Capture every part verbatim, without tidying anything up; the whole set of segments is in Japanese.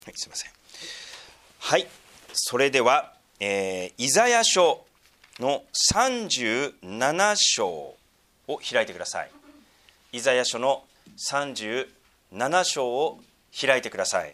はい、すいません。はい、それでは、えー、イザヤ書のさんじゅうなな章を開いてください。イザヤ書のさんじゅうなな章を開いてください。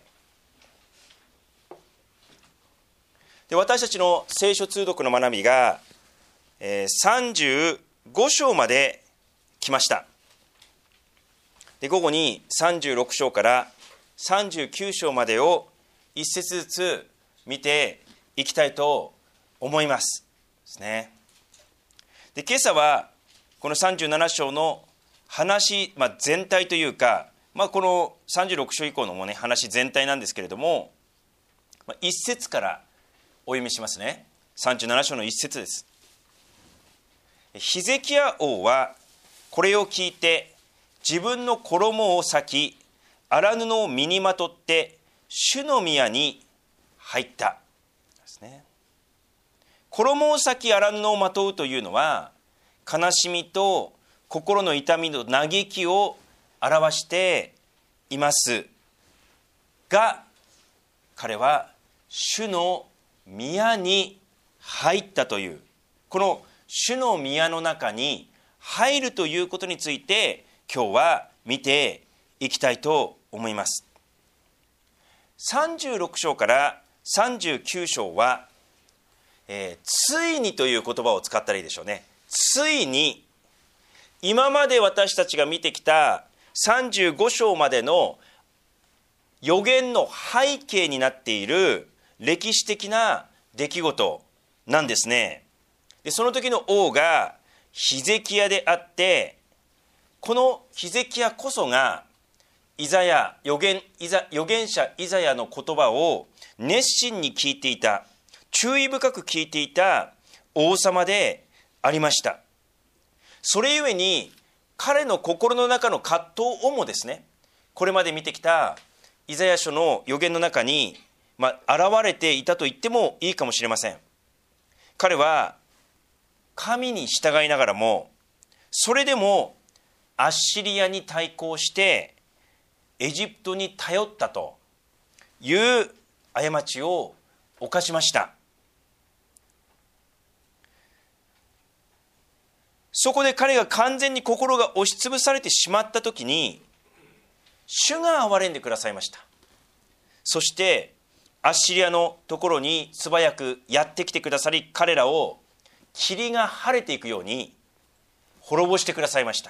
で、私たちの聖書通読の学びが、えー、さんじゅうご章まで来ました。で、午後にさんじゅうろく章からさんじゅうきゅう章までを一節ずつ見ていきたいと思いますですね。で、今朝はこのさんじゅうなな章の話、まあ、全体というか、まあ、このさんじゅうろく章以降のもね話全体なんですけれども、まあ、一節からお読みしますね。さんじゅうなな章の一節です。ヒゼキヤ王はこれを聞いて自分の衣を裂き荒布を身にまとって主の宮に入ったですね。衣を裂き荒布をまとうというのは悲しみと心の痛みの嘆きを表していますが、彼は主の宮に入ったという、この主の宮の中に入るということについて今日は見ていきたいと思います。さんじゅうろく章からさんじゅうきゅう章は、えー、ついにという言葉を使ったらいいでしょうね。ついに今まで私たちが見てきたさんじゅうご章までの預言の背景になっている歴史的な出来事なんですね。で、その時の王がヒゼキヤであって、このヒゼキヤこそがイザヤ預言イザ預言者イザヤの言葉を熱心に聞いていた、注意深く聞いていた王様でありました。それゆえに彼の心の中の葛藤をもですね、これまで見てきたイザヤ書の預言の中に、まあ、現れていたと言ってもいいかもしれません。彼は神に従いながらも、それでもアッシリアに対抗してエジプトに頼ったという過ちを犯しました。そこで彼が完全に心が押しつぶされてしまったときに、主が憐れんでくださいました。そしてアッシリアのところに素早くやってきてくださり、彼らを霧が晴れていくように滅ぼしてくださいました。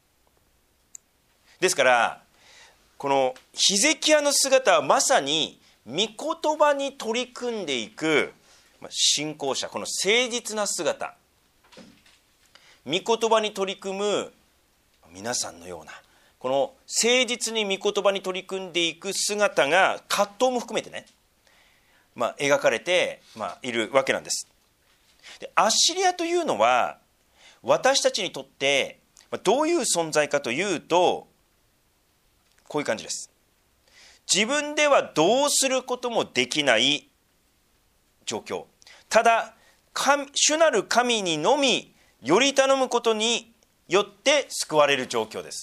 ですからこのヒゼキヤの姿はまさに御言葉に取り組んでいく信仰者、この誠実な姿、御言葉に取り組む皆さんのような、この誠実に御言葉に取り組んでいく姿が葛藤も含めてね、まあ、描かれて、まあ、いるわけなんです。で、アッシリアというのは私たちにとってどういう存在かというと、こういう感じです。自分ではどうすることもできない状況、ただ神主なる神にのみより頼むことによって救われる状況です。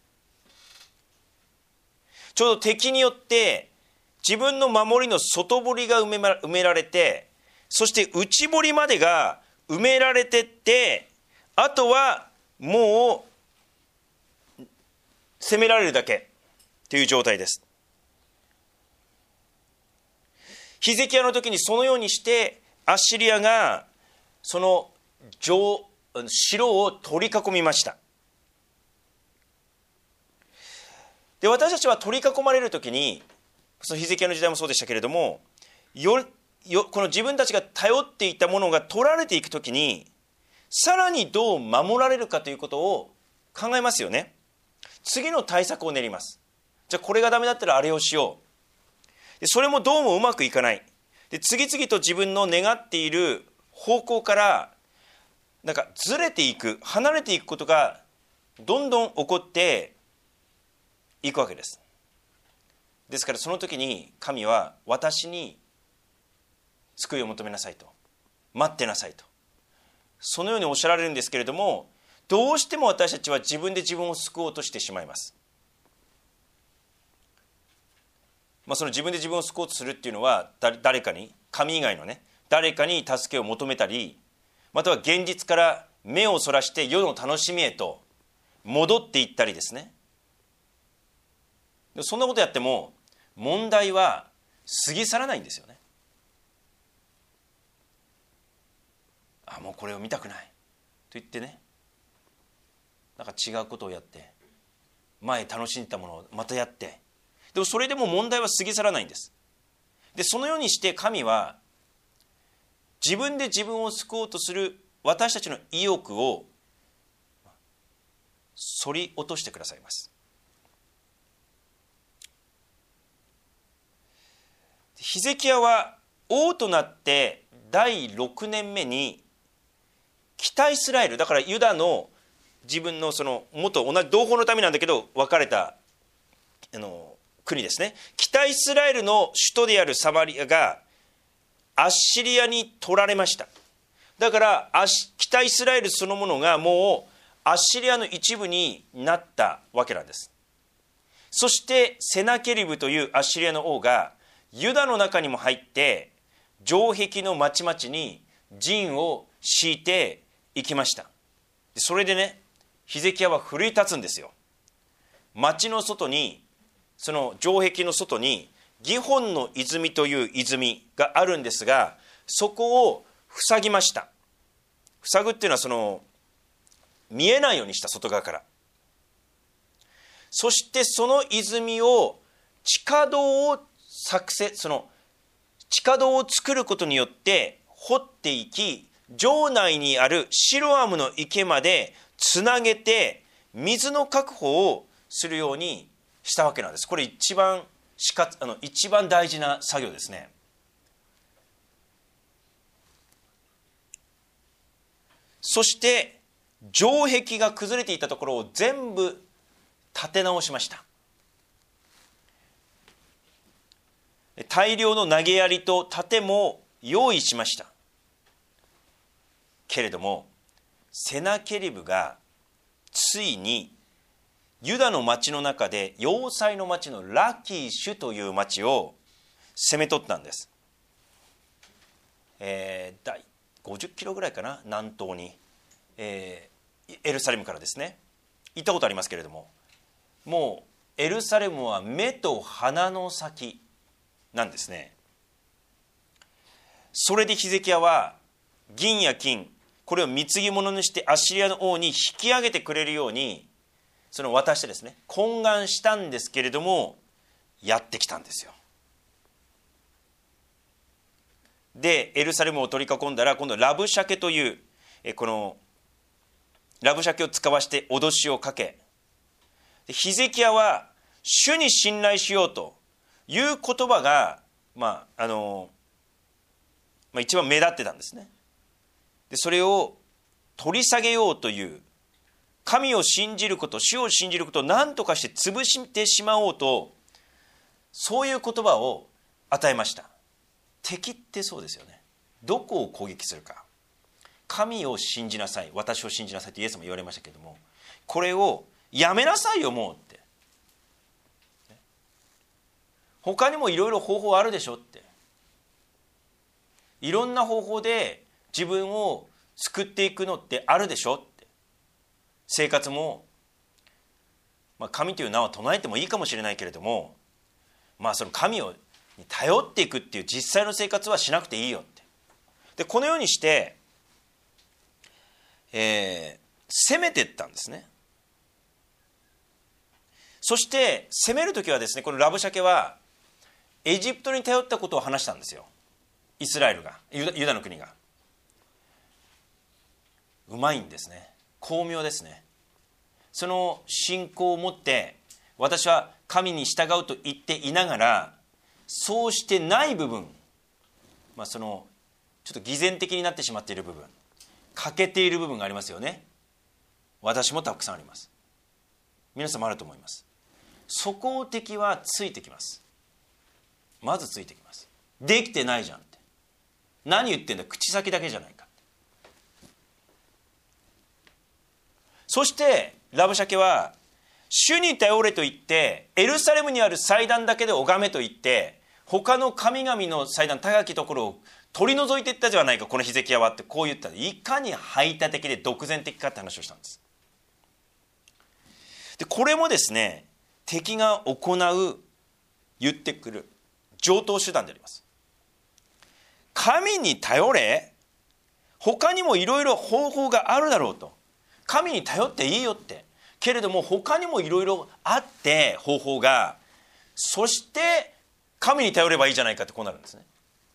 ちょうど敵によって自分の守りの外堀が埋め、埋められて、そして内堀までが埋められてって、あとはもう攻められるだけという状態です。ヒゼキヤの時にそのようにしてアッシリアがその城、城を取り囲みました。で、私たちは取り囲まれる時に、そのヒゼキヤの時代もそうでしたけれども、よよこの自分たちが頼っていたものが取られていく時に、さらにどう守られるかということを考えますよね。次の対策を練ります。じゃあこれがダメだったらあれをしよう。で、それもどうもうまくいかない。で、次々と自分の願っている方向からなんかずれていく、離れていくことがどんどん起こっていくわけです。ですからその時に神は私に救いを求めなさいと、待ってなさいと、そのようにおっしゃられるんですけれども、どうしても私たちは自分で自分を救おうとしてしまいます。 まあ、その自分で自分を救おうとするっていうのは誰かに、神以外のね誰かに助けを求めたり、または現実から目をそらして世の楽しみへと戻っていったりですね。そんなことやっても問題は過ぎ去らないんですよね。あ、もうこれを見たくないと言ってね、なんか違うことをやって前楽しんでたものをまたやって、でもそれでも問題は過ぎ去らないんです。でそのようにして神は自分で自分を救おうとする私たちの意欲を反り落としてくださいます。ヒゼキヤは王となってだいろくねんめに北イスラエル、だからユダの自分のその元同じ同胞のためなんだけど分かれたあの国ですね、北イスラエルの首都であるサマリアがアッシリアに取られました。だから北イスラエルそのものがもうアッシリアの一部になったわけなんです。そしてセナケリブというアッシリアの王がユダの中にも入って城壁の町々に陣を敷いていきました。それでね、ヒゼキヤは奮い立つんですよ。町の外に、その城壁の外にギホンの泉という泉があるんですが、そこを塞ぎました。塞ぐっていうのはその見えないようにした、外側から。そしてその泉を地下道を作成、その地下道を作ることによって掘っていき、城内にあるシロアムの池までつなげて水の確保をするようにしたわけなんです。これ一番しかあの一番大事な作業ですね。そして城壁が崩れていたところを全部建て直しました。大量の投げ槍と盾も用意しました。けれどもセナケリブがついにユダの町の中で要塞の町のラキシュという町を攻め取ったんです。えー、ごじゅっキロぐらいかな、南東に、えー、エルサレムからですね。行ったことありますけれども、もうエルサレムは目と鼻の先なんですね。それでヒゼキヤは銀や金、これを貢ぎ物にしてアッシリアの王に引き上げてくれるようにその渡してですね、懇願したんですけれども、やってきたんですよ。でエルサレムを取り囲んだら、今度ラブシャケというえこのラブシャケを使わして脅しをかけ、ヒゼキヤは主に信頼しようという言葉が、まああのまあ、一番目立ってたんですね。でそれを取り下げようという、神を信じること、主を信じることを何とかして潰してしまおうと、そういう言葉を与えました。敵ってそうですよね。どこを攻撃するか。神を信じなさい、私を信じなさいってイエスも言われましたけれども、これをやめなさいよもうって、他にもいろいろ方法あるでしょって、いろんな方法で自分を救っていくのってあるでしょって、生活も、まあ、神という名は唱えてもいいかもしれないけれども、まあその神をに頼っていくっていう実際の生活はしなくていいよって。でこのようにして、えー、攻めていったんですね。そして攻めるときはですね、このラブシャケはエジプトに頼ったことを話したんですよ。イスラエルが、ユダ、ユダの国が。うまいんですね。巧妙ですね。その信仰を持って私は神に従うと言っていながら、そうしてない部分、まあ、そのちょっと偽善的になってしまっている部分、欠けている部分がありますよね。私もたくさんあります。皆さんもあると思います。そこを敵はついてきます。まずついてきます。できてないじゃんって、何言ってんだ、口先だけじゃないか。そしてラブシャケは主に頼れと言ってエルサレムにある祭壇だけで拝めと言って他の神々の祭壇高きところを取り除いていったじゃないかこのヒゼキヤはってこう言った。いかに排他的で独善的かって話をしたんです。でこれもですね、敵が行う言ってくる常套手段であります。神に頼れ、他にもいろいろ方法があるだろうと。神に頼っていいよって。けれども他にもいろいろあって方法が、そして神に頼ればいいじゃないかってこうなるんですね。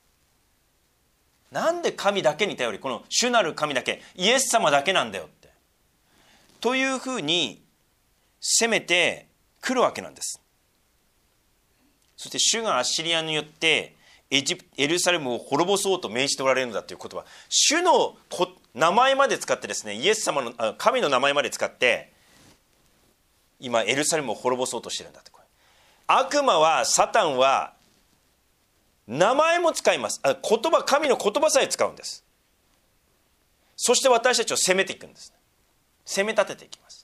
なんで神だけに頼り、この主なる神だけ、イエス様だけなんだよってというふうに攻めてくるわけなんです。そして主がアッシリアによってエジプエルサレムを滅ぼそうと命じておられるのだということは、主の名前まで使ってですね、イエス様の神の名前まで使って今エルサレムを滅ぼそうとしてるんだって。これ悪魔は、サタンは名前も使います。あ、言葉、神の言葉さえ使うんです。そして私たちを攻めていくんです。攻め立てていきます。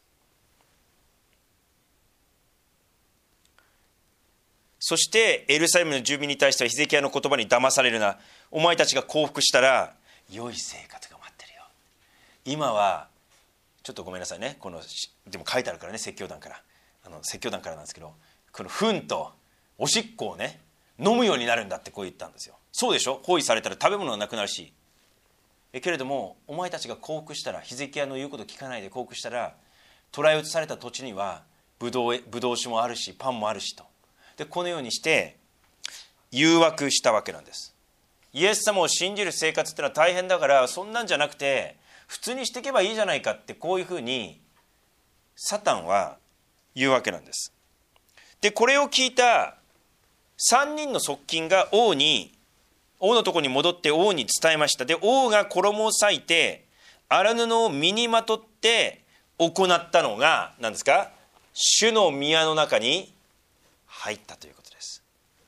そしてエルサレムの住民に対してはヒゼキヤの言葉に騙されるな、お前たちが降伏したら良い生活が待ってるよ。今はちょっとごめんなさいね、このでも書いてあるからね、説教団から、あの説教団からなんですけど、この糞とおしっこをね飲むようになるんだってこう言ったんですよ。そうでしょ、包囲されたら食べ物がなくなるし、えけれどもお前たちが降伏したら、ヒゼキヤの言うことを聞かないで降伏したら、捕らえ移された土地にはブドウ、ブドウ酒もあるしパンもあるしと。でこのようにして誘惑したわけなんです。イエス様を信じる生活ってのは大変だから、そんなんじゃなくて普通にしていけばいいじゃないかって、こういうふうにサタンは言うわけなんです。でこれを聞いたさんにんの側近が王に王のところに戻って王に伝えました。で王が衣を裂いて荒布を身にまとって行ったのが何ですか、主の宮の中に入ったということです。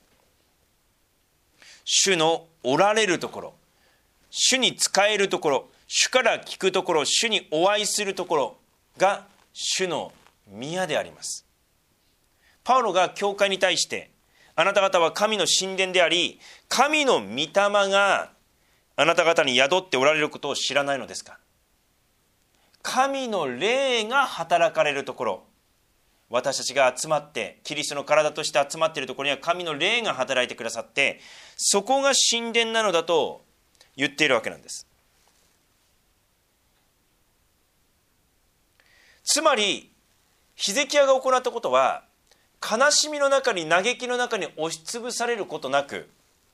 主のおられるところ、主に仕えるところ、主から聞くところ、主にお会いするところが主の宮であります。パウロが教会に対して、あなた方は神の神殿であり、神の御霊があなた方に宿っておられることを知らないのですか。神の霊が働かれるところ、私たちが集まってキリストの体として集まっているところには神の霊が働いてくださって、そこが神殿なのだと言っているわけなんです。つまりヒゼキヤが行ったことは、悲しみの中に嘆きの中に押しつぶされることなく、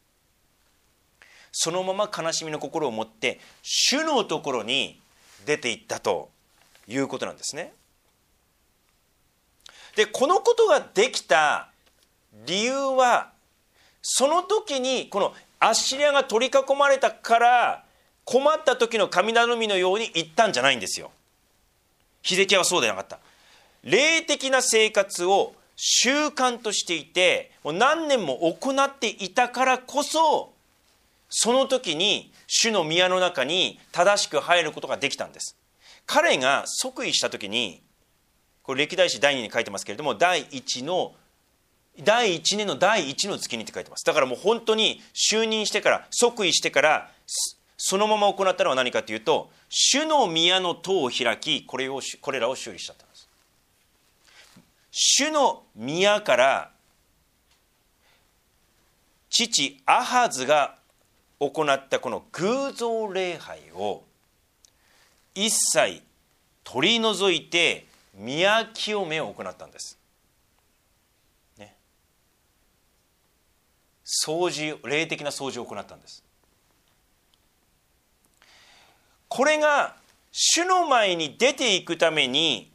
そのまま悲しみの心を持って主のところに出ていったということなんですね。でこのことができた理由は、その時にこのアッシリアが取り囲まれたから困った時の神頼みのように言ったんじゃないんですよ。ヒゼキヤはそうではなかった。霊的な生活を習慣としていて、もう何年も行っていたからこそ、その時に主の宮の中に正しく入ることができたんです。彼が即位した時に、これ歴代史だいにに書いてますけれども、第一の第一年の第一の月にって書いてます。だからもう本当に就任してから、即位してからそのまま行ったのは何かというと、主の宮の塔を開き、これをこれらを修理したんです。主の宮から父アハズが行ったこの偶像礼拝を一切取り除いて宮清めを行ったんです、ね、掃除、霊的な掃除を行ったんです。これが主の前に出ていくために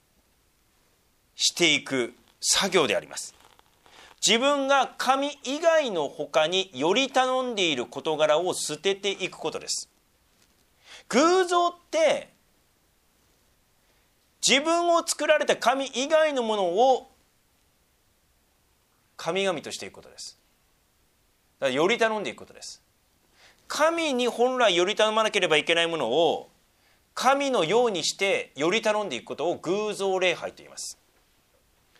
していく作業であります。自分が神以外の他により頼んでいる事柄を捨てていくことです。偶像って自分を作られた神以外のものを神々としていくことです。だからより頼んでいくことです。神に本来より頼まなければいけないものを神のようにしてより頼んでいくことを偶像礼拝と言います。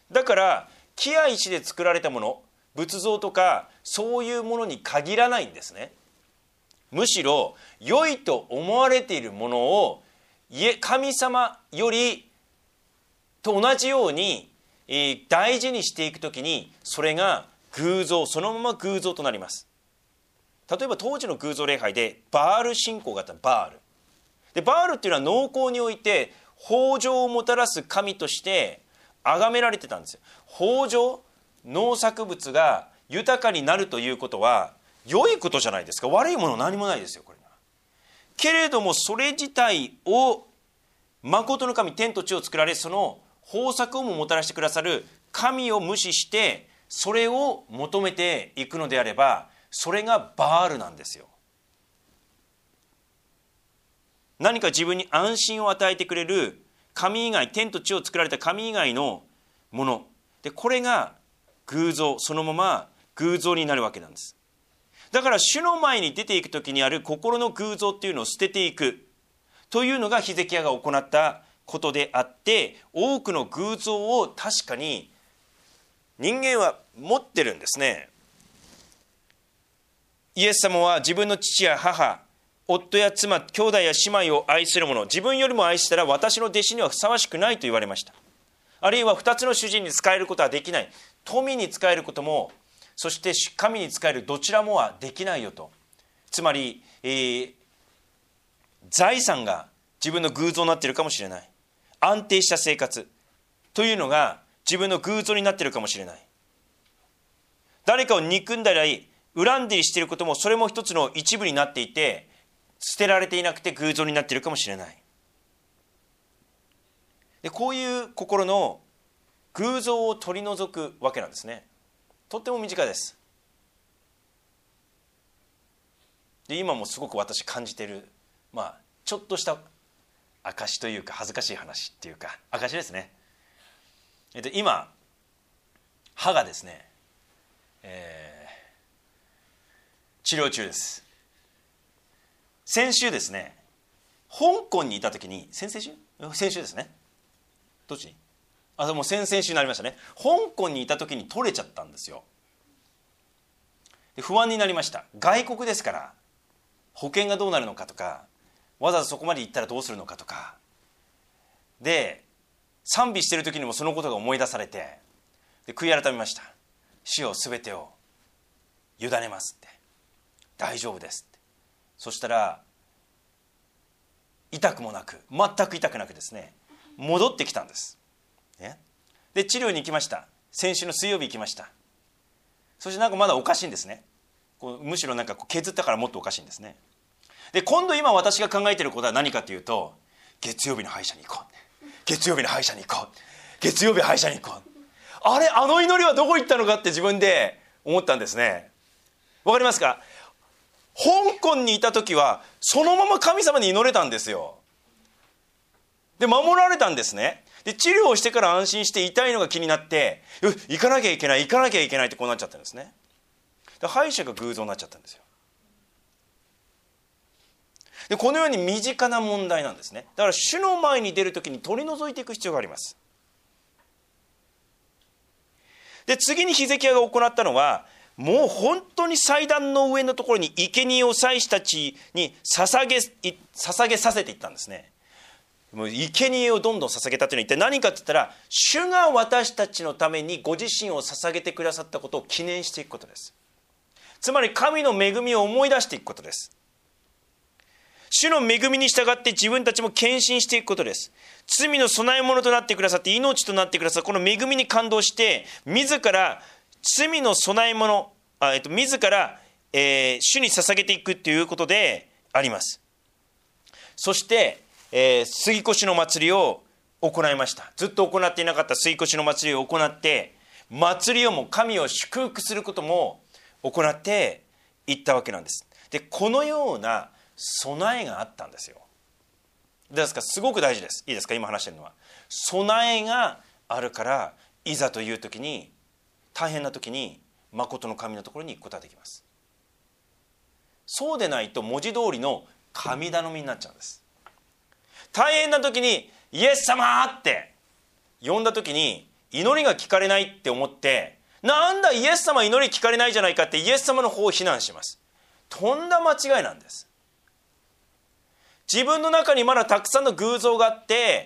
だから木や石で作られたもの、仏像とかそういうものに限らないんですね。むしろ良いと思われているものを神様よりと同じように大事にしていくときに、それが偶像、そのまま偶像となります。例えば当時の偶像礼拝でバール信仰があった。バールで、バールっていうのは農耕において豊穣をもたらす神として崇められてたんですよ。豊穣、農作物が豊かになるということは良いことじゃないですか。悪いもの何もないですよ、これには。けれどもそれ自体を誠の神、天と地を作られ、その豊作をももたらしてくださる神を無視してそれを求めていくのであれば、それがバールなんですよ。何か自分に安心を与えてくれる神以外、天と地を作られた神以外のもので、これが偶像、そのまま偶像になるわけなんです。だから主の前に出ていくときにある心の偶像っていうのを捨てていくというのがヒゼキヤが行ったことであって、多くの偶像を確かに人間は持ってるんですね。イエス様は自分の父や母、夫や妻、兄弟や姉妹を愛する者、自分よりも愛したら私の弟子にはふさわしくないと言われました。あるいは二つの主人に仕えることはできない、富に仕えることも、そして神に仕えるどちらもはできないよと。つまり、えー、財産が自分の偶像になっているかもしれない。安定した生活というのが自分の偶像になっているかもしれない。誰かを憎んだり恨んでりしていることも、それも一つの一部になっていて、捨てられていなくて偶像になっているかもしれない。で、こういう心の偶像を取り除くわけなんですね。とっても身近です。で、今もすごく私感じている、まあちょっとした証というか恥ずかしい話っていうか証ですね。えっと今歯がですね、えー、治療中です。先週ですね、香港にいた時に、先々週先週ですね、どっちあもう先々週になりましたね。香港にいた時に取れちゃったんですよ。で、不安になりました。外国ですから保険がどうなるのかとか、わざわざそこまで行ったらどうするのかとかで、賛美している時にもそのことが思い出されて、で悔い改めました。主よ、すべてを委ねますって、大丈夫ですって。そしたら痛くもなく、全く痛くなくですね、戻ってきたんです、ね、で治療に行きました。先週の水曜日行きました。そしてなんかまだおかしいんですね。こうむしろなんかこう削ったからもっとおかしいんですね。で今度今私が考えていることは何かというと、月曜日の歯医者に行こう、月曜日の歯医者に行こう、月曜日歯医者に行こう、あれあの祈りはどこ行ったのかって自分で思ったんですね。わかりますか？香港にいた時はそのまま神様に祈れたんですよ。で守られたんですね。で治療をしてから安心して痛いのが気になって、行かなきゃいけない行かなきゃいけないってこうなっちゃったんですね。で歯医者が偶像になっちゃったんですよ。でこのように身近な問題なんですね。だから主の前に出るときに取り除いていく必要があります。で次にヒゼキヤが行ったのは、もう本当に祭壇の上のところに生贄を祭司たちに捧げ、捧げさせていったんですね。もう生贄をどんどん捧げたというのは一体何かって言ったら、主が私たちのためにご自身を捧げてくださったことを記念していくことです。つまり神の恵みを思い出していくことです。主の恵みに従って自分たちも献身していくことです。罪の供え物となってくださって命となってくださるこの恵みに感動して、自ら罪の供え物、あ、えっと、自ら、えー、主に捧げていくということであります。そして、えー、杉越の祭りを行いました。ずっと行っていなかった杉越の祭りを行って、祭りをも神を祝福することも行っていったわけなんです。でこのような備えがあったんですよ。ですからすごく大事です。いいですか、今話しているのは備えがあるから、いざという時に、大変な時に誠の神のところに行くことができます。そうでないと文字通りの神頼みになっちゃうんです。大変な時にイエス様って呼んだ時に祈りが聞かれないって思って、なんだイエス様祈り聞かれないじゃないかってイエス様の方を非難します。とんだ間違いなんです。自分の中にまだたくさんの偶像があって、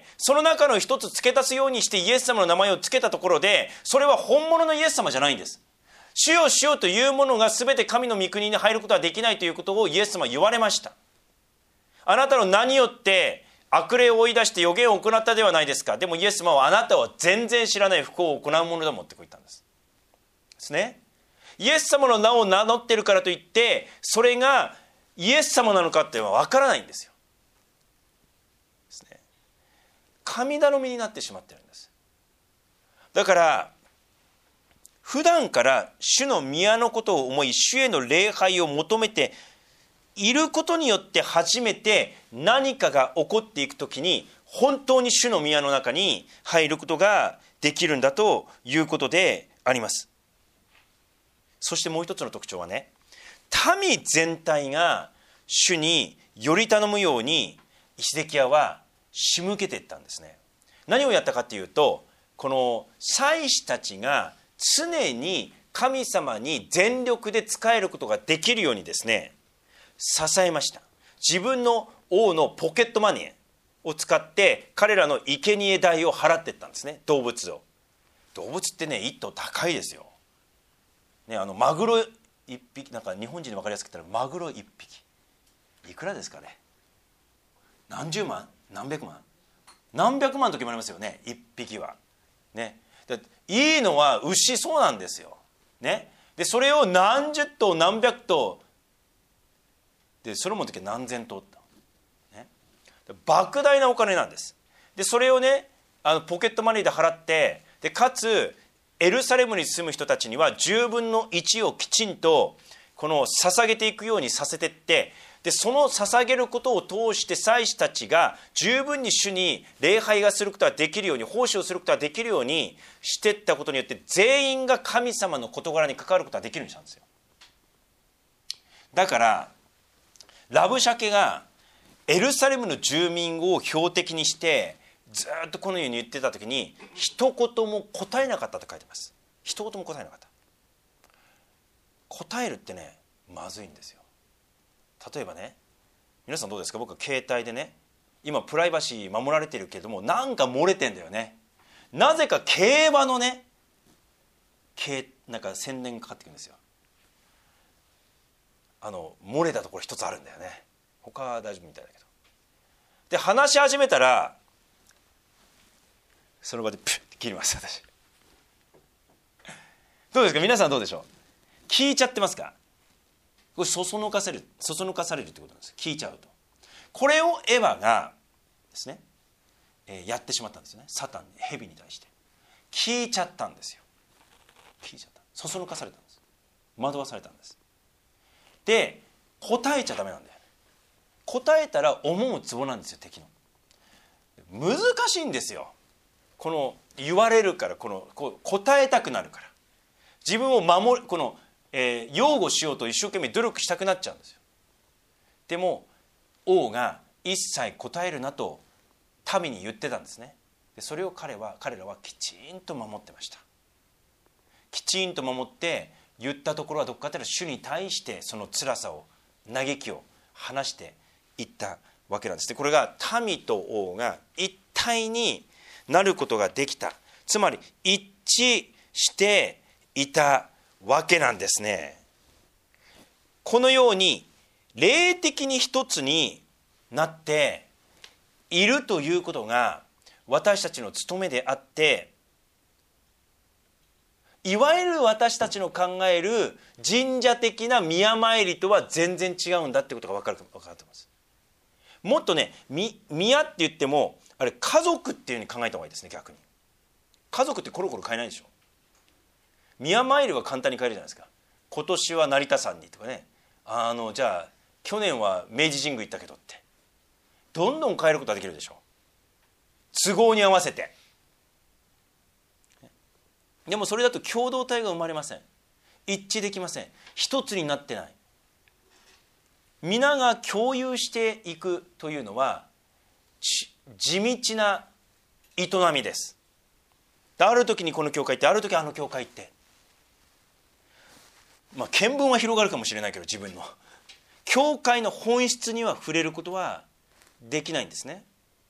その中の一つ付け足すようにしてイエス様の名前を付けたところで、それは本物のイエス様じゃないんです。主よ主よというものが全て神の御国に入ることはできないということをイエス様は言われました。あなたの名によって悪霊を追い出して予言を行ったではないですか。でもイエス様はあなたは全然知らない不幸を行うものだもんってこう言ったんです。ですね。イエス様の名を名乗ってるからといってそれがイエス様なのかっていうのは分からないんですよ。ですね。神頼みになってしまってるんです。だから普段から主の宮のことを思い、主への礼拝を求めていることによって初めて何かが起こっていくときに本当に主の宮の中に入ることができるんだということであります。そしてもう一つの特徴はね、民全体が主により頼むようにヒゼキヤは仕向けていったんですね。何をやったかというと、この祭司たちが常に神様に全力で仕えることができるようにですね、支えました。自分の王のポケットマネーを使って彼らの生贄代を払っていったんですね。動物を動物ってね、一頭高いですよ、ね、あのマグロ一匹、なんか日本人に分かりやすく言ったらマグロ一匹いくらですかね。何十万何百万何百万の時もありますよね、一匹はね。でいいのは牛、そうなんですよ、ね、でそれを何十頭何百頭でソロモンの時は何千頭って、ね、莫大なお金なんです。でそれをね、あのポケットマネーで払って、でかつエルサレムに住む人たちにはじゅうぶんのいちをきちんとこの捧げていくようにさせていって、でその捧げることを通して祭司たちが十分に主に礼拝がすることができるように、奉仕をすることができるようにしていったことによって、全員が神様の事柄に関わることができるようにしたんですよ。だからラブシャケがエルサレムの住民を標的にしてずっとこのように言ってた時に一言も答えなかったと書いてます。一言も答えなかった。答えるってね、まずいんですよ。例えばね、皆さんどうですか。僕は携帯でね、今プライバシー守られてるけれどもなんか漏れてんだよね。なぜか競馬のね、なんか宣伝がかかってくるんですよ。あの漏れたところ一つあるんだよね。他は大丈夫みたいだけど。で話し始めたらその場でプッて切ります私。どうですか皆さん、どうでしょう。聞いちゃってますか。これそそのかせるそそのかされるってことなんです。聞いちゃうと。これをエヴァがですね、えー、やってしまったんですよね。サタンに、蛇に対して聞いちゃったんですよ。聞いちゃった、そそのかされたんです。惑わされたんです。で答えちゃダメなんだよね。答えたら思うツボなんですよ、敵の。難しいんですよ。この言われるから、このこう答えたくなるから、自分を守る、この、えー、擁護しようと一生懸命努力したくなっちゃうんですよ。でも王が一切答えるなと民に言ってたんですね。でそれを彼は彼らはきちんと守ってました。きちんと守って言ったところはどこかというと、主に対してその辛さを、嘆きを話していったわけなんです。でこれが民と王が一体になることができた、つまり一致していたわけなんですね。このように霊的に一つになっているということが私たちの務めであって、いわゆる私たちの考える神社的な宮参りとは全然違うんだってことが分かると分かると思います。もっとね、宮って言ってもあれ家族っていうふうに考えた方がいいですね。逆に家族ってコロコロ変えないでしょ。宮参りは簡単に変えるじゃないですか。今年は成田山にとかね、あのじゃあ去年は明治神宮行ったけどって、どんどん変えることができるでしょ。都合に合わせて。でもそれだと共同体が生まれません。一致できません。一つになってない。皆が共有していくというのは地道な営みです。 ある時にこの教会って、ある時あの教会って、まあ見聞は広がるかもしれないけど、自分の教会の本質には触れることはできないんですね。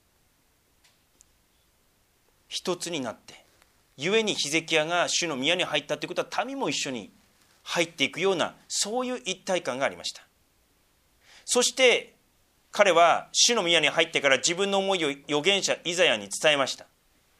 一つになって、故にヒゼキヤが主の宮に入ったということは、民も一緒に入っていくような、そういう一体感がありました。そして彼は主の宮に入ってから自分の思いを預言者イザヤに伝えました。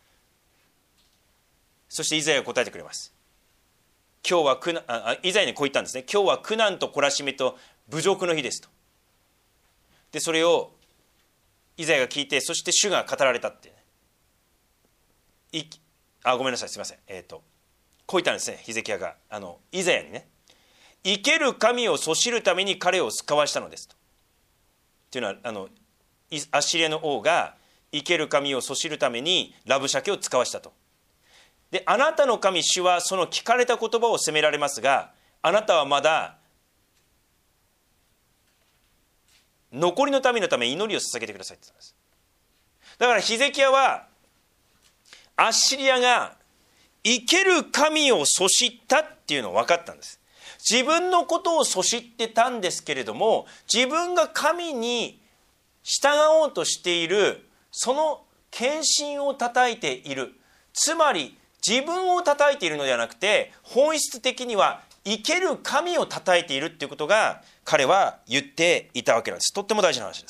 そしてイザヤが答えてくれます。今日は苦難、あ、イザヤにこう言ったんですね。今日は苦難と懲らしめと侮辱の日ですと。でそれをイザヤが聞いて、そして主が語られたって、ね、いあごめんなさいすみません、えー、とこう言ったんですね。ヒゼキヤがあのイザヤにね、生ける神をそしるために彼を使わしたのですと。というのは、あのアッシリアの王が生ける神をそしるためにラブシャケを使わしたと。であなたの神主はその聞かれた言葉を責められますが、あなたはまだ残りの民のために祈りを捧げてくださいって言ったんです。だからヒゼキヤはアッシリアが生ける神をそしったっていうのを分かったんです。自分のことをそしってたんですけれども、自分が神に従おうとしているその献身を叩いている、つまり自分を叩いているのではなくて、本質的には生ける神を叩いているっていうことが彼は言っていたわけなんです。とっても大事な話です。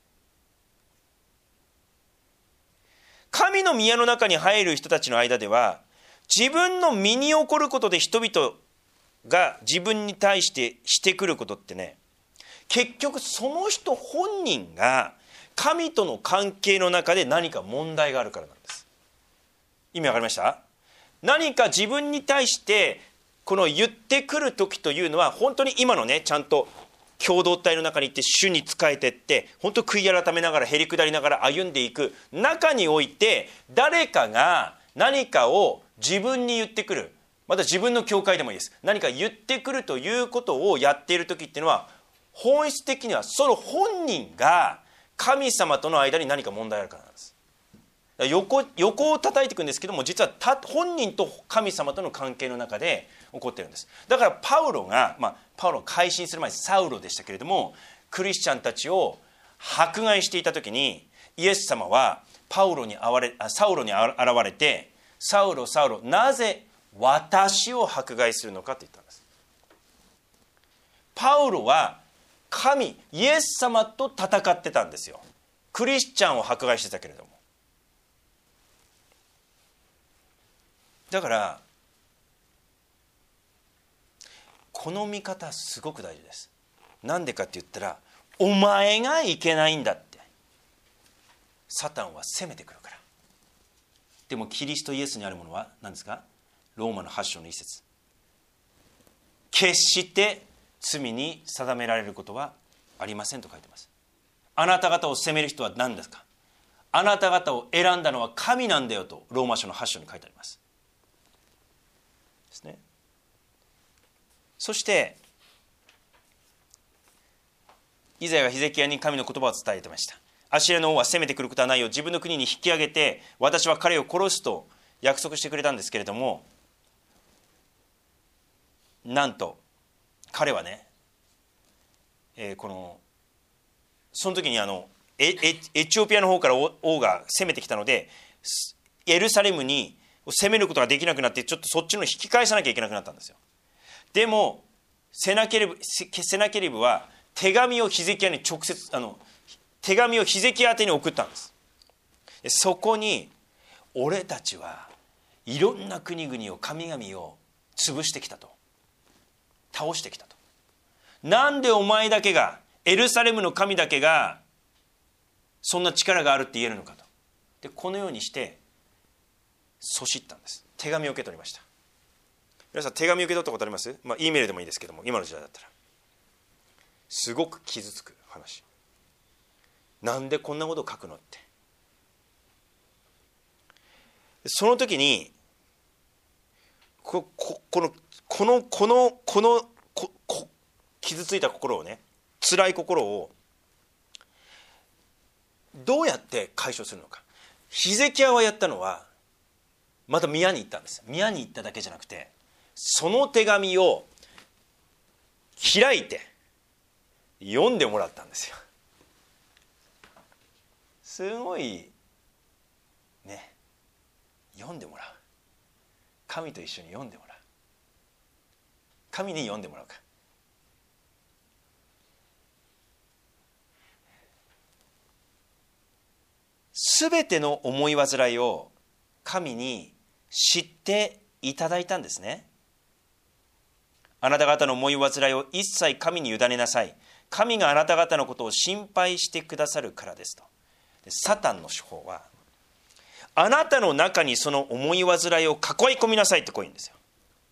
神の宮の中に入る人たちの間では、自分の身に起こることで人々が自分に対してしてくることってね、結局その人本人が神との関係の中で何か問題があるからなんです。意味わかりました？何か自分に対してこの言ってくる時というのは、本当に今のね、ちゃんと共同体の中に行って主に仕えてって、本当悔い改めながらへりくだりながら歩んでいく中において、誰かが何かを自分に言ってくる、また自分の教会でもいいです、何か言ってくるということをやっている時っていうのは、本質的にはその本人が神様との間に何か問題あるからなんです。横, 横を叩いていくんですけども、実はた本人と神様との関係の中で起こっているんです。だからパウロが、まあ、パウロを改心する前にサウロでしたけれども、クリスチャンたちを迫害していた時に、イエス様はパウロにあわれあサウロに現れて、サウロサウロ、なぜ私を迫害するのかと言ったんです。パウロは神イエス様と戦ってたんですよ。クリスチャンを迫害してたけれども。だからこの見方すごく大事です。なんでかって言ったら、お前がいけないんだってサタンは責めてくるから。でもキリストイエスにあるものは何ですか？ローマのはち章の一節、決して罪に定められることはありませんと書いてます。あなた方を責める人は何ですか？あなた方を選んだのは神なんだよとローマ書のはち章に書いてありますですね。そしてイザヤがヒゼキヤに神の言葉を伝えてました。アッシリアの王は攻めてくることはないよ、自分の国に引き上げて私は彼を殺すと約束してくれたんですけれども、なんと彼はね、えー、このその時にあの エ, エ, エチオピアの方から王が攻めてきたので、エルサレムに攻めることができなくなって、ちょっとそっちの引き返さなきゃいけなくなったんですよ。でもセナケリブ、セナケリブは手紙をヒゼキヤに直接あの手紙をヒゼキヤ宛てに送ったんです。でそこに俺たちはいろんな国々を神々を潰してきたと、倒してきたと、なんでお前だけが、エルサレムの神だけがそんな力があるって言えるのかと。でこのようにしてそしったんです。手紙を受け取りました。皆さん手紙を受け取ったことあります？まあ E メールでもいいですけども、今の時代だったらすごく傷つく話。なんでこんなことを書くのって。その時にこここのこのこのこのここ傷ついた心をね、辛い心をどうやって解消するのか。ヒゼキヤはやったのは、 また宮に行ったんです。宮に行っただけじゃなくて、その手紙を開いて読んでもらったんですよ。すごいね、読んでもらう。神と一緒に読んでもらう。神に読んでもらうか。すべての思い煩いを神に知っていただいたんですね。あなた方の思い煩いを一切神に委ねなさい。神があなた方のことを心配してくださるからですと。でサタンの手法は、あなたの中にその思い煩いを囲い込みなさいってこう言うんですよ。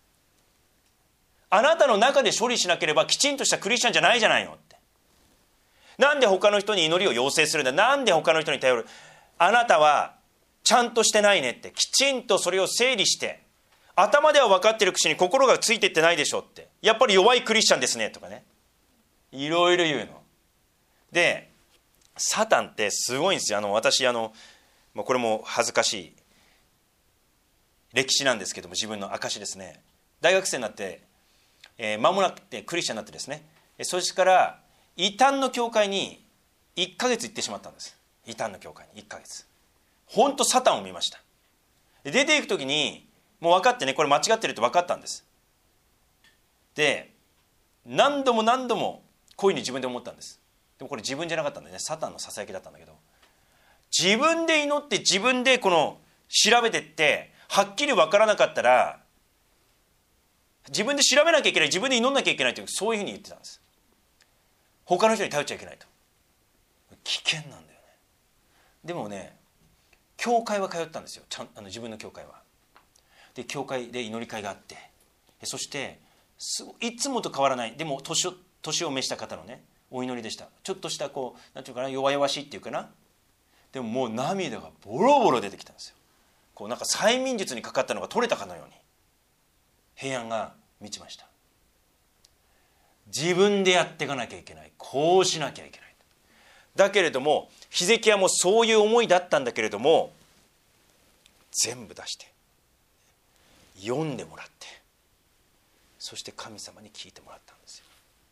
あなたの中で処理しなければきちんとしたクリスチャンじゃないじゃないのって。なんで他の人に祈りを要請するんだ。なんで他の人に頼る。あなたはちゃんとしてないねって、きちんとそれを整理して、頭では分かってるくせに心がついてってないでしょって、やっぱり弱いクリスチャンですねとかね、いろいろ言うので、サタンってすごいんですよ。あの私あのこれも恥ずかしい歴史なんですけども、自分の証ですね。大学生になって、えー、間もなくてクリスチャンになってですね、そしてから異端の教会にいっかげつ行ってしまったんです。異端の教会にいっかげつ、本当サタンを見ました。で出ていく時にもう分かってね、これ間違ってるって分かったんです。で何度も何度もこういうふうに自分で思ったんです。でもこれ自分じゃなかったんだよね。サタンのささやきだったんだけど、自分で祈って自分でこの調べてってはっきり分からなかったら、自分で調べなきゃいけない、自分で祈んなきゃいけないという、そういうふうに言ってたんです。他の人に頼っちゃいけないと。危険なんだよね。でもね、教会は通ったんですよ。ちゃんあの自分の教会は。で教会で祈り会があって、そしてすごいつもと変わらない、でも年を年を召した方のねお祈りでした。ちょっとしたこうなんていうかな、弱々しいっていうかな。でももう涙がボロボロ出てきたんですよ。こうなんか催眠術にかかったのが取れたかのように平安が満ちました。自分でやっていかなきゃいけない、こうしなきゃいけない。だけれどもヒゼキヤもそういう思いだったんだけれども、全部出して読んでもらって、そして神様に聞いてもらったんですよ、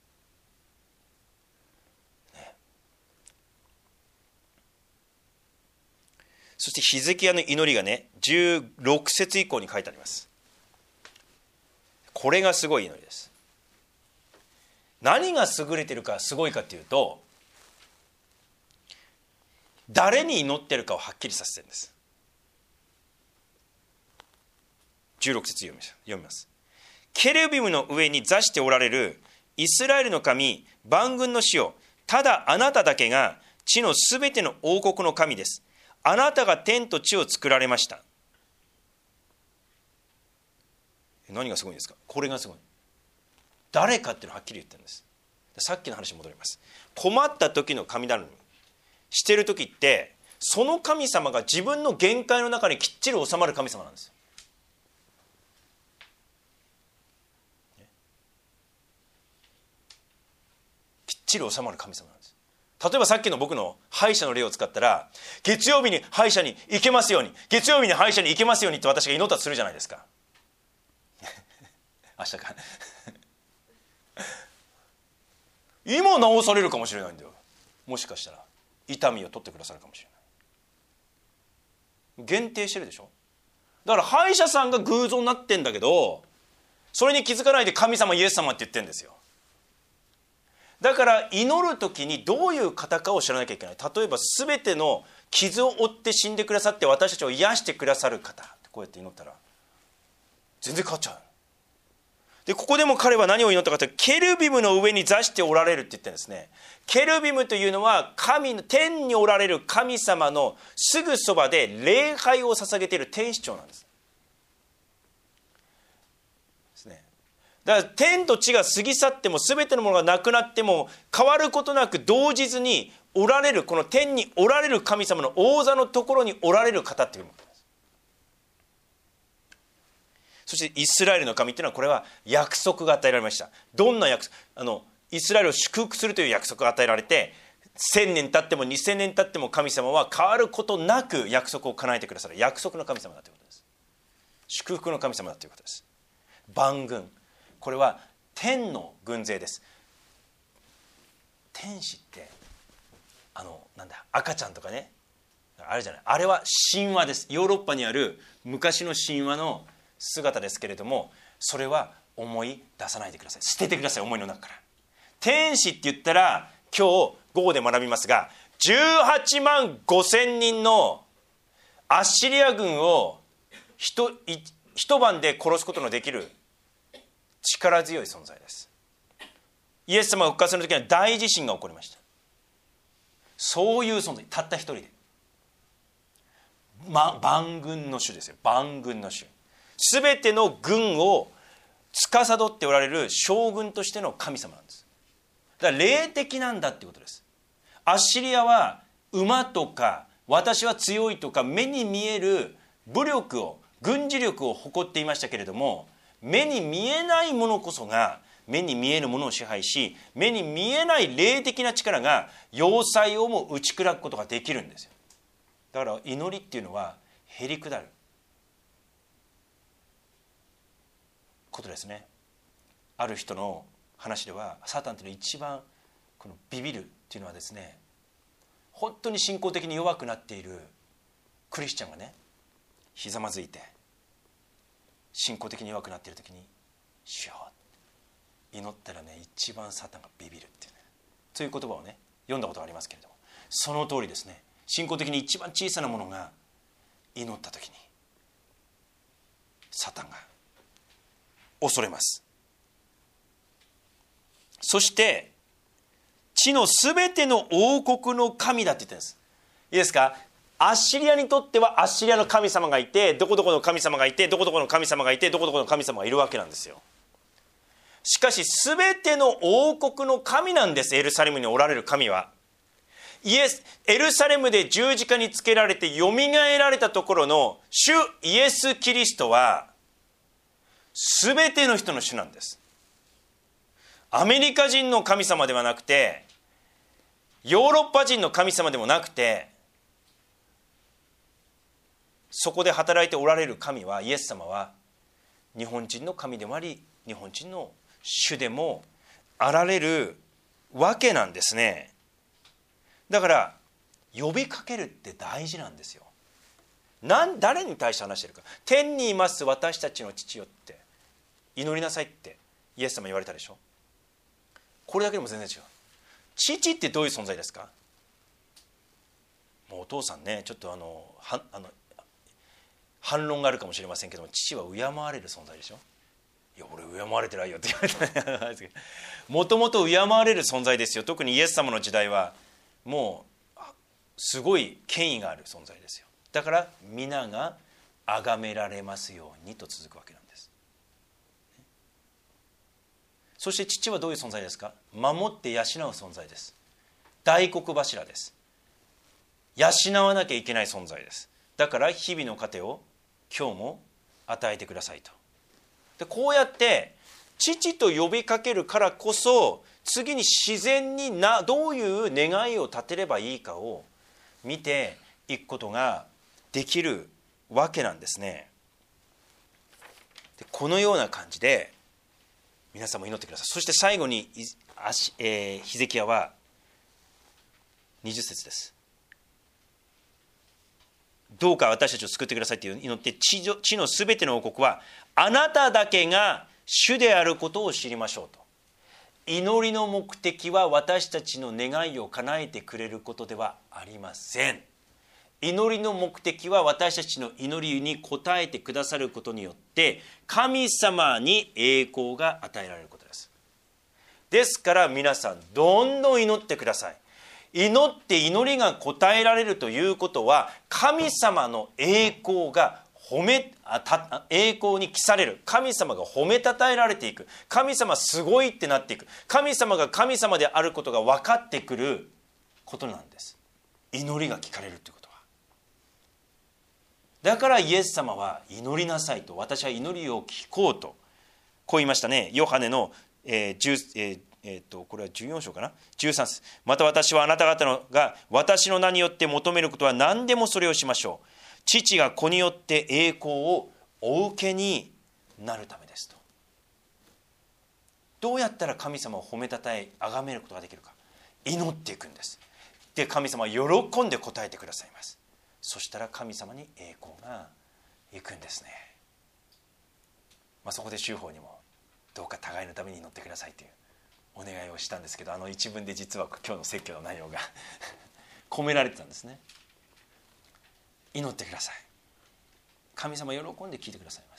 ね、そしてヒゼキヤの祈りがねじゅうろく節以降に書いてあります。これがすごい祈りです。何が優れてるかすごいかというと、誰に祈ってるかをはっきりさせてるんです。じゅうろく節読みます。読みます。ケルビムの上に座しておられるイスラエルの神万軍の主よ、ただあなただけが地のすべての王国の神です。あなたが天と地を作られました。何がすごいんですか。これがすごい。誰かっていうのをはっきり言ってるんです。さっきの話に戻ります。困った時の神頼みしてる時って、その神様が自分の限界の中にきっちり収まる神様なんですよ。きっちり収まる神様なんです。例えばさっきの僕の歯医者の例を使ったら、月曜日に歯医者に行けますように、月曜日に歯医者に行けますようにって私が祈ったとするじゃないですか。明日か今治されるかもしれないんだよ。もしかしたら痛みを取ってくださるかもしれない。限定してるでしょ。だから歯医者さんが偶像になってんだけど、それに気づかないで神様イエス様って言ってるんですよ。だから祈る時にどういう方かを知らなきゃいけない。例えば全ての傷を負って死んでくださって私たちを癒してくださる方、こうやって祈ったら全然変わっちゃう。でここでも彼は何を祈ったかというと、ケルビムの上に座しておられるって言ってるんですね。ケルビムというのは神の天におられる神様のすぐそばで礼拝を捧げている天使長なんです。ですね。だから天と地が過ぎ去っても全てのものがなくなっても変わることなく動じずにおられる、この天におられる神様の王座のところにおられる方っていうことです。そしてイスラエルの神っていうのは、これは約束が与えられました。どんな約束、あのイスラエルを祝福するという約束が与えられて、千年経っても二千年経っても神様は変わることなく約束を叶えてくださる約束の神様だということです。 祝福の神様だということです。万軍、これは天の軍勢です。天使ってあのなんだ赤ちゃんとかね、あれじゃない、あれは神話です。ヨーロッパにある昔の神話の姿ですけれども、それは思い出さないでください。捨ててください、思いの中から。天使って言ったら今日午後で学びますが、じゅうはちまんごせんにんのアッシリア軍を一一晩で殺すことのできる力強い存在です。イエス様が復活の時には大地震が起こりました。そういう存在、たった一人で、ま、万軍の主ですよ。万軍の主、すべての軍を司っておられる将軍としての神様なんです。だから霊的なんだっていうことです。アッシリアは馬とか私は強いとか目に見える武力を、軍事力を誇っていましたけれども、目に見えないものこそが目に見えるものを支配し、目に見えない霊的な力が要塞をも打ち砕くことができるんですよ。だから祈りっていうのはへりくだることですね。ある人の話では、サタンというのは一番このビビるっていうのはですね、本当に信仰的に弱くなっているクリスチャンがね、ひざまずいて信仰的に弱くなっている時に「主よ」祈ったらね、一番サタンがビビるっていうね、という言葉をね読んだことがありますけれども、その通りですね。信仰的に一番小さなものが祈った時にサタンが恐れます。そして地のすべての王国の神だって言ってるんです。いいですか。アッシリアにとってはアッシリアの神様がいて、どこどこの神様がいて、どこどこの神様がいて、どこどこの神様がいるわけなんですよ。しかしすべての王国の神なんです。エルサレムにおられる神は。イエスエルサレムで十字架につけられてよみがえられたところの主イエス・キリストはすべての人の主なんです。アメリカ人の神様ではなくて、ヨーロッパ人の神様でもなくて、そこで働いておられる神は、イエス様は日本人の神でもあり、日本人の主でもあられるわけなんですね。だから呼びかけるって大事なんですよ。なん誰に対して話してるか。天にいます私たちの父よって祈りなさいってイエス様言われたでしょ。これだけでも全然違う。父ってどういう存在ですか。もうお父さんね、ちょっとあのはあの反論があるかもしれませんけども、父は敬われる存在でしょ。いや俺敬われてないよって言われた。もともと敬われる存在ですよ。特にイエス様の時代はもうすごい権威がある存在ですよ。だから皆が崇められますようにと続くわけなんです。そして父はどういう存在ですか。守って養う存在です。大黒柱です。養わなきゃいけない存在です。だから日々の糧を今日も与えてくださいと。でこうやって父と呼びかけるからこそ、次に自然になどういう願いを立てればいいかを見ていくことができるわけなんですね。でこのような感じで皆さんも祈ってください。そして最後に、えー、ヒゼキヤはにじゅっ節です。どうか私たちを救ってくださいって祈って、地のすべての王国はあなただけが主であることを知りましょうと。祈りの目的は私たちの願いを叶えてくれることではありません。祈りの目的は私たちの祈りに応えてくださることによって神様に栄光が与えられることです。ですから皆さんどんどん祈ってください。祈って祈りが応えられるということは、神様の栄光が褒めた栄光に帰される。神様が褒めたたえられていく。神様すごいってなっていく。神様が神様であることが分かってくることなんです。祈りが聞かれるということは。だからイエス様は祈りなさいと、私は祈りを聞こうとこう言いましたね。ヨハネの、えーじゅうえーえー、とこれはじゅうよん章かな、じゅうさん節。また私はあなた方のが私の名によって求めることは何でもそれをしましょう。父が子によって栄光をお受けになるためですと。どうやったら神様を褒めたたえ崇めることができるか。祈っていくんです。で神様は喜んで答えてくださいます。そしたら神様に栄光がいくんですね。まあ、そこで修法にもどうか互いのために祈ってくださいというお願いをしたんですけど、あの一文で実は今日の説教の内容が込められてたんですね。祈ってください。神様喜んで聞いてくださいます。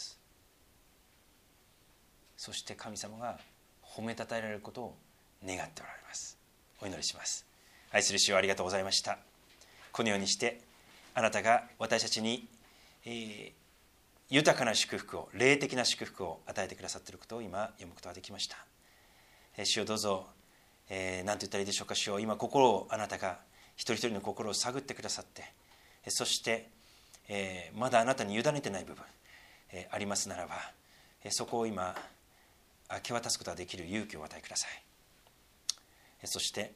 そして神様が褒めたたえられることを願っておられます。お祈りします。愛する主よ、ありがとうございました。このようにしてあなたが私たちに、えー、豊かな祝福を、霊的な祝福を与えてくださっていることを今読むことができました。えー、主よどうぞ、えー、何と言ったらいいでしょうか。主よ今心をあなたが一人一人の心を探ってくださって、そして、えー、まだあなたに委ねてない部分、えー、ありますならば、えー、そこを今明け渡すことができる勇気をお与えください。えー、そして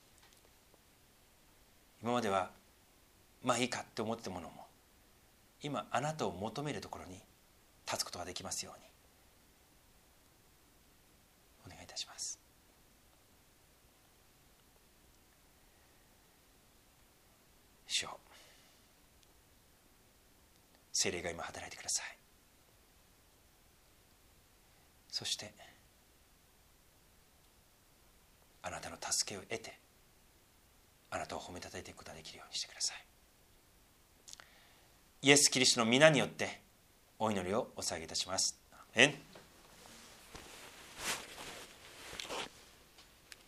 今まではまあいいかって思ってたものも今あなたを求めるところに立つことができますようにお願いいたします。主よ、聖霊が今働いてください。そしてあなたの助けを得てあなたを褒めたたえていくことができるようにしてください。イエス・キリストの皆によってお祈りをお捧げいたします。アーメン。